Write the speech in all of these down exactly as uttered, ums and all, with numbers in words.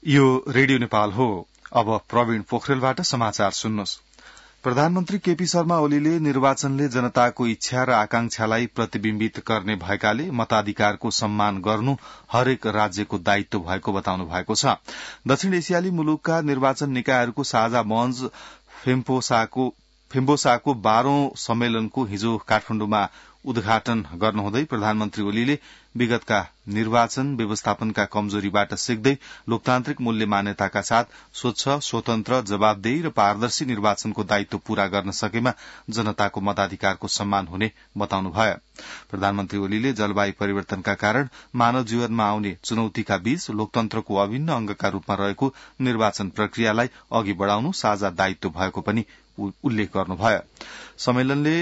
यो रेडियो नेपाल हो। अब प्रवीण पोखरेलबाट समाचार सुन्नुहोस्। प्रधानमन्त्री केपी शर्मा ओलीले निर्वाचनले जनताको इच्छा र आकांक्षालाई प्रतिविम्बित गर्ने भएकाले मताधिकारको सम्मान गर्नु हरेक राज्यको दायित्व भएको बताउनु भएको छ। दक्षिण एसियाली मुलुकका निर्वाचन निकायहरूको साझा मञ्च फेम्फोसाको फेम्बोसाको बाह्रौं सम्मेलनको हिजो काठमाण्डुमा उद्घाटन गर्नुहुँदै प्रधानमन्त्री ओलीले विगतका निर्वाचन व्यवस्थापनका कमजोरीबाट सिक्दै लोकतान्त्रिक मूल्य मान्यताका साथ स्वच्छ, स्वतन्त्र, जवाबदेही र पारदर्शी निर्वाचनको दायित्व पूरा गर्न सकेमा जनताको मताधिकारको सम्मान हुने बताउनुभयो। प्रधानमन्त्री ओलीले जलवायु परिवर्तनका कारण मानव जीवनमा आउने चुनौतीका बीच लोकतन्त्रको अभिन्न अंगका रूपमा रहेको निर्वाचन प्रक्रियालाई अघि बढ़ाउनु साझा दायित्व भएको पनि उल्लेख गर्नुभयो। सम्मेलनले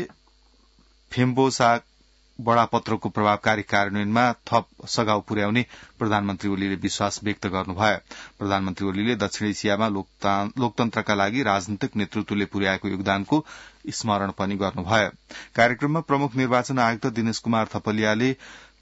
फेम्बोसा बडापत्रको प्रभावकारी कार्यान्वयनमा थप सघाउ पुर्याउने प्रधानमन्त्री ओलीले विश्वास व्यक्त गर्नुभयो। प्रधानमन्त्री ओलीले दक्षिण एशियामा लोकतन्त्रका लागि राजनीतिक नेतृत्वले पुर्याएको योगदानको स्मरण पनि गर्नुभयो। कार्यक्रममा प्रमुख निर्वाचन आयुक्त दिनेश कुमार थपलियाले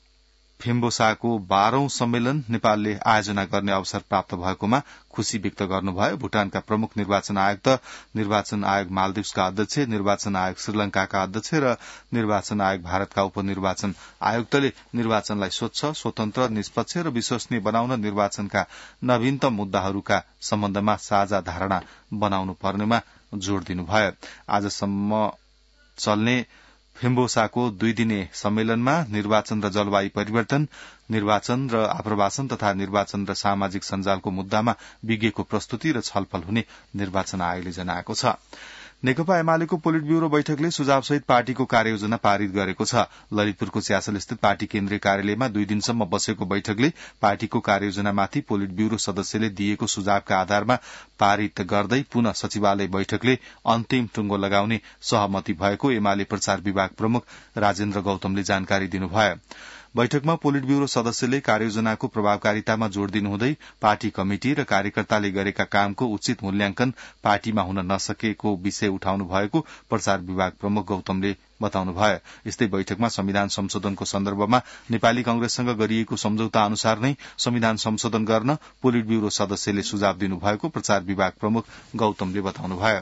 फेम्बोसाको बाह्रौं सम्मेलन नेपालले आयोजना गर्ने अवसर प्राप्त भएकोमा खुशी व्यक्त गर्नुभयो। भूटानका प्रमुख निर्वाचन आयुक्त, निर्वाचन आयोग मालदिप्सका अध्यक्ष, निर्वाचन आयोग श्रीलंकाका अध्यक्ष र निर्वाचन आयोग भारतका उपनिर्वाचन आयुक्तले निर्वाचनलाई स्वच्छ, स्वतन्त्र, निष्पक्ष र विश्वसनीय बनाउन निर्वाचनका नवीनतम मुद्दाहरूका सम्बन्धमा साझा धारणा बनाउनु पर्नेमा जोड़ दिनुभयो। आजसम्म चल्ने फेम्बोसाको दुई दिने सम्मेलनमा निर्वाचन र जलवायु परिवर्तन, निर्वाचन र आप्रवासन तथा निर्वाचन र सामाजिक सञ्जालको मुद्दामा विज्ञको प्रस्तुति र छलफल हुने निर्वाचन आयोगले जनाएको छ। नेकपा एमालेको पोलिट ब्यूरो बैठकले सुझावसहित पार्टीको कार्ययोजना पारित गरेको छ। ललितपुरको च्यासल स्थित पार्टी केन्द्रीय कार्यालयमा दुई दिनसम्म बसेको बैठकले पार्टीको कार्ययोजनामाथि पोलिट ब्यूरो सदस्यले दिएको सुझावका आधारमा पारित गर्दै पुनः सचिवालय बैठकले अन्तिम टुंगो लगाउने सहमति भएको एमाले प्रचार विभाग प्रमुख राजेन्द्र गौतमले जानकारी दिनुभयो। बैठकमा पोलिट ब्यूरो सदस्यले कार्ययोजनाको प्रभावकारितामा जोड़ दिनुहुँदै पार्टी कमिटि र कार्यकर्ताले गरेका कामको उचित मूल्याङ्कन पार्टीमा हुन नसकेको विषय उठाउनु भएको प्रचार विभाग प्रमुख गौतमले बताउनुभयो। यस्तै बैठकमा संविधान संशोधनको सन्दर्भमा नेपाली कांग्रेससँग गरिएको सम्झौता अनुसार नै संविधान संशोधन गर्न पोलिट ब्यूरो सदस्यले सुझाव दिनुभएको प्रचार विभाग प्रमुख गौतमले बताउनुभयो।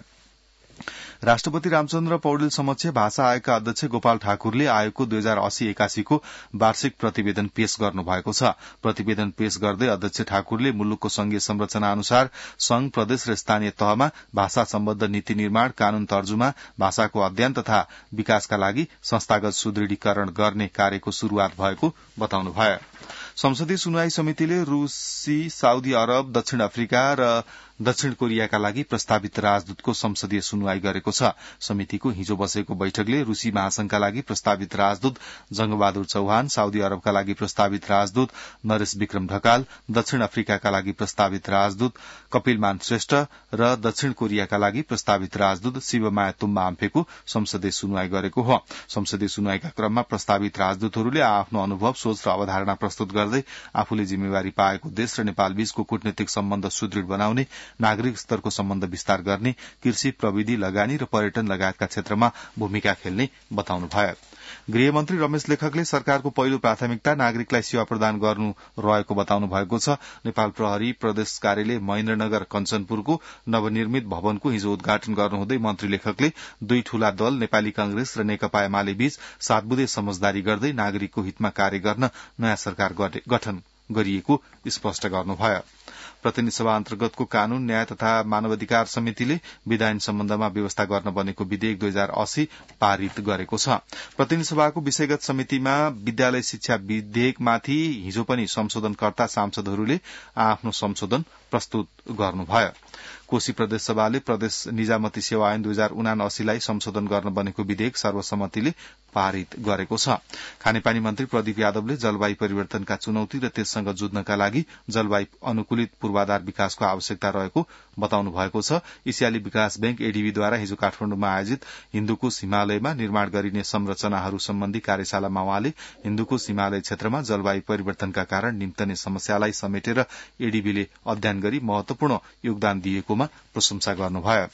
राष्ट्रपति रामचन्द्र पौडेल समक्ष भाषा आयोगका अध्यक्ष गोपाल ठाकुरले आयोगको दुई हजार अस्सी एकासीको वार्षिक प्रतिवेदन पेश गर्नुभएको छ। प्रतिवेदन पेश गर्दै अध्यक्ष ठाकुरले मुलुकको संघीय संरचना अनुसार संघ, प्रदेश र स्थानीय तहमा भाषा सम्बद्ध नीति निर्माण, कानून तर्जुमा, भाषाको अध्ययन तथा विकासका लागि संस्थागत सुदृढीकरण गर्ने कार्यको शुरूआत भएको बताउनुभयो। संसदीय सुनवाई समितिले रूसी, साउदी अरब, दक्षिण अफ्रिका र दक्षिण कोरियाका लागि प्रस्तावित राजदूतको संसदीय सुनवाई गरेको छ। समितिको हिजो बसेको बैठकले रूसी महासंघका लागि प्रस्तावित राजदूत जंगबहादुर चौहान, साउदी अरबका लागि प्रस्तावित राजदूत नरेश विक्रम ढकाल, दक्षिण अफ्रिकाका लागि प्रस्तावित राजदूत कपिलमान श्रेष्ठ र दक्षिण कोरियाका लागि प्रस्तावित राजदूत शिवमाया तुम्बा आम्फेको संसदीय सुनवाई गरेको हो। संसदीय सुनवाईका क्रममा प्रस्तावित राजदूतहरूले आफ्नो अनुभव, सोच र अवधारणा प्रस्तुत गर्दै आफूले जिम्मेवारी पाएको देश र नेपाल बीचको कूटनीतिक सम्बन्ध सुदृढ़ बनाउने, नागरिक स्तरको सम्बन्ध विस्तार गर्ने, कृषि, प्रविधि, लगानी र पर्यटन लगायतका क्षेत्रमा भूमिका खेल्ने बताउनुभयो। गृहमन्त्री रमेश लेखकले सरकारको पहिलो प्राथमिकता नागरिकलाई सेवा प्रदान गर्नु रहेको बताउनु भएको छ। नेपाल प्रहरी प्रदेश कार्यालय महेन्द्रनगर कञ्चनपुरको नवनिर्मित भवनको हिजो उद्घाटन गर्नुहुँदै मन्त्री लेखकले दुई ठूला दल नेपाली कांग्रेस र नेकपा एमाले बीच सातबुधे समझदारी गर्दै नागरिकको हितमा कार्य गर्न नयाँ सरकार गठन गरिएको स्पष्ट गर्नुभयो। प्रतिनिधि सभा अन्तर्गतको कानून, न्याय तथा मानवाधिकार समितिले विधायन सम्बन्धमा व्यवस्था गर्न बनेको विधेयक दुई हजार अस्सी पारित गरेको छ। प्रतिनिधि सभाको विषयगत समितिमा विद्यालय शिक्षा विधेयकमाथि हिजो पनि संशोधनकर्ता सांसदहरूले आफ्नो संशोधन प्रस्तुत गर्नुभयो। कोशी प्रदेश सभाले प्रदेश निजामती सेवा ऐन दुई हजार उनासीलाई संशोधन गर्न बनेको विधेयक सर्वसम्मतिले पारित गरेको छ। खानेपानी मन्त्री प्रदीप यादवले जलवायु परिवर्तनका चुनौती र त्यससँग जुझ्नका लागि जलवायु अनुकूलित पूर्वाधार विकासको आवश्यकता रहेको बताउनु भएको छ। एसियाली विकास बैंक एडीबीद्वारा हिजो काठमाडौँमा आयोजित हिन्दुकुश हिमालयमा निर्माण गरिने संरचनाहरू सम्बन्धी कार्यशालामा उहाँले हिन्दुकुश हिमालय क्षेत्रमा जलवायु परिवर्तनका कारण निम्तने समस्यालाई समेटेर एडीबीले अध्ययन गरी महत्वपूर्ण योगदान दिएकोमा प्रशंसा गर्नुभयो।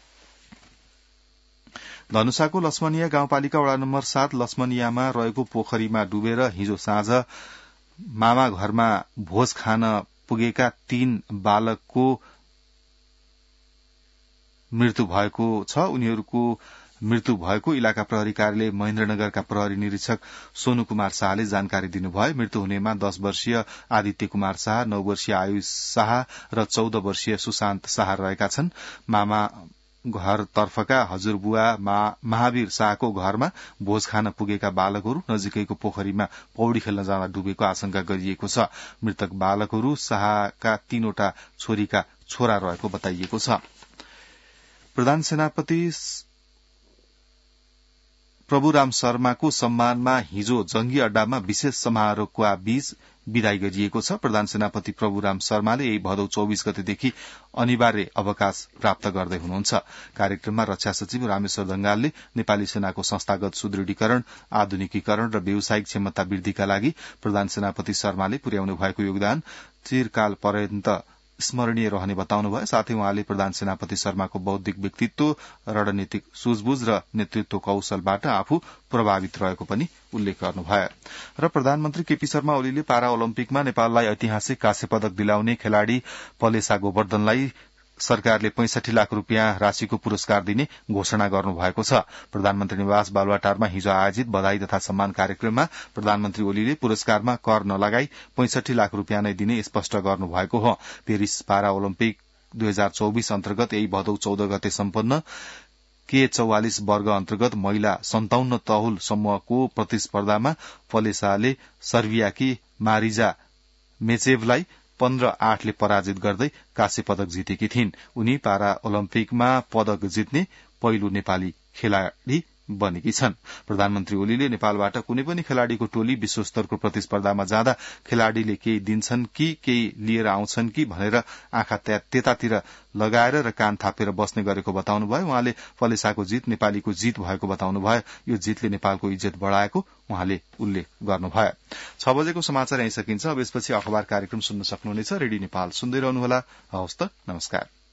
धनुषाको लक्ष्मणिया गाउँपालिका वडा नम्बर सात लक्ष्मणियामा रहेको पोखरीमा डुबेर हिजो साँझ मामा घरमा भोज खान पुगेका तीन बालकको मृत्यु भएको छ। उनीहरूको मृत्यु भएको इलाका प्रहरी कार्यालय महेन्द्रनगरका प्रहरी निरीक्षक सोनु कुमार शाहले जानकारी दिनुभयो। मृत्यु हुनेमा दश वर्षीय आदित्य कुमार शाह, नौ वर्षीय आयुष शाह र चौध वर्षीय सुशान्त शाह रहेका छन्। मामा घरतर्फका हजुरबुवा महावीर शाहको घरमा भोज खान पुगेका बालकहरू नजिकैको पोखरीमा पौडी खेल्न जाँदा डुबेको आशंका गरिएको छ। मृतक बालकहरू शाहका तीनवटा छोरीका छोरा रहेको बताइएको छ। प्रधान सेनापति प्रभुराम शर्माको सम्मानमा हिजो जंगी अड्डामा विशेष समारोहका बीच विदाई गरिएको छ। प्रधान सेनापति प्रभुराम शर्माले यही भदौ चौबीस गतेदेखि अनिवार्य अवकाश प्राप्त गर्दै हुनुहुन्छ। कार्यक्रममा रक्षा सचिव रामेश्वर ढंगालले नेपाली सेनाको संस्थागत सुदृढीकरण, आधुनिकीकरण र व्यावसायिक क्षमता वृद्धिका लागि प्रधान सेनापति शर्माले पुर्याउनु भएको योगदान चिरकाल पर्यन्त स्मरणीय रहने बताउनुभयो। साथै उहाँले प्रधान सेनापति शर्माको बौद्धिक व्यक्तित्व, रणनीतिक सूझबुझ र नेतृत्व कौशलबाट आफू प्रभावित रहेको पनि उल्लेख गर्नुभयो। र प्रधानमन्त्री केपी शर्मा ओलीले पारा ओलम्पिकमा नेपाललाई ऐतिहासिक काँस्य पदक दिलाउने खेलाड़ी पलेसा गोवर्धनलाई सरकारले पैंसठी लाख रूपियाँ राशिको पुरस्कार दिने घोषणा गर्नुभएको छ। प्रधानमन्त्री निवास बालुवाटारमा हिजो आयोजित बधाई तथा सम्मान कार्यक्रममा प्रधानमन्त्री ओलीले पुरस्कारमा कर नलगाई पैंसठी लाख रूपियाँ नै दिने स्पष्ट गर्नुभएको हो। पेरिस पारा ओलम्पिक दुई हजार चौबीस अन्तर्गत यही भदौ चौध गते सम्पन्न के चौवालिस वर्ग अन्तर्गत महिला सन्ताउन्न तहुल समूहको प्रतिस्पर्धामा पलेसाले सर्बियाकी मारिजा मेचेभलाई पन्ध्र आठले पराजित गर्दै काँस्य पदक जितेकी थिइन्। उनी पारा ओलम्पिकमा पदक जित्ने पहिलो नेपाली खेलाड़ी बनेकी छन्। प्रधानमन्त्री ओलीले नेपालबाट कुनै पनि खेलाड़ीको टोली विश्वस्तरको प्रतिस्पर्धामा जाँदा खेलाड़ीले केही दिन्छन् कि केही लिएर आउँछन् कि भनेर आँखा त्यतातिर लगाएर र कान थापेर बस्ने गरेको बताउनुभयो। उहाँले पलेसाको जित नेपालीको जित भएको बताउनुभयो। यो जितले नेपालको इज्जत बढ़ाएको उहाँले उल्लेख गर्नुभयो। छ बजेको समाचार यही सकिन्छ। अब यसपछि अखबार कार्यक्रम सुन्न सक्नुहुनेछ। रेडियो नेपाल सुन्दै रहनुहोला। हवस् त, नमस्कार।